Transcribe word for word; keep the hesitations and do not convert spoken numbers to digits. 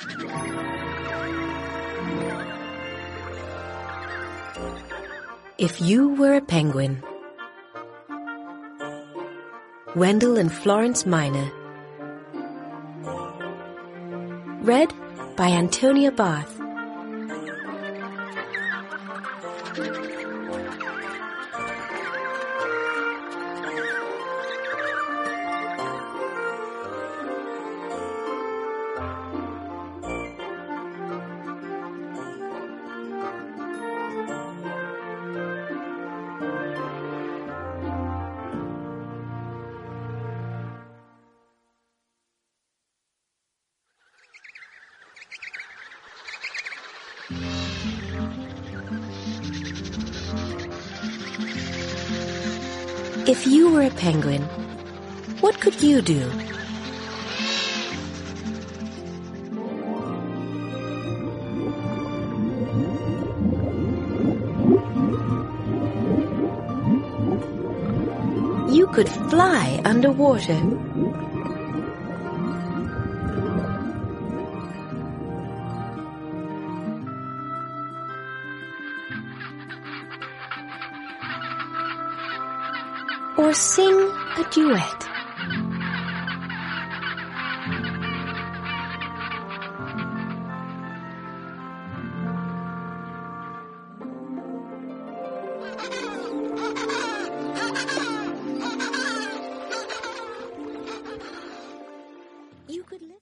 If You Were a Penguin. Wendell and Florence Minor. Read by Antonia Barth. If you were a penguin, what could you do? You could fly underwater. Or sing a duet.